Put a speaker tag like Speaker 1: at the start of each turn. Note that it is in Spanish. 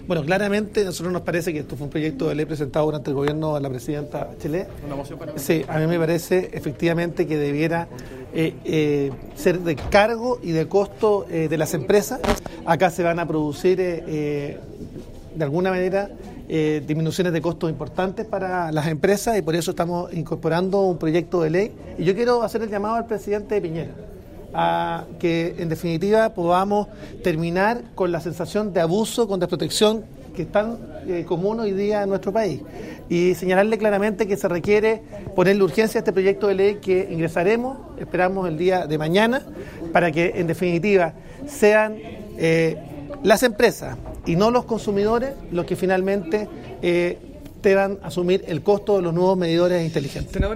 Speaker 1: Bueno, claramente a nosotros nos parece que esto fue un proyecto de ley presentado durante el gobierno de la presidenta Bachelet. ¿Una moción para? Sí, a mí me parece efectivamente que debiera ser de cargo y de costo de las empresas. Acá se van a producir de alguna manera disminuciones de costos importantes para las empresas y por eso estamos incorporando un proyecto de ley. Y yo quiero hacer el llamado al presidente Piñera a que en definitiva podamos terminar con la sensación de abuso, con desprotección que es tan común hoy día en nuestro país y señalarle claramente que se requiere ponerle urgencia a este proyecto de ley que ingresaremos, esperamos el día de mañana, para que en definitiva sean las empresas y no los consumidores los que finalmente deban asumir el costo de los nuevos medidores inteligentes.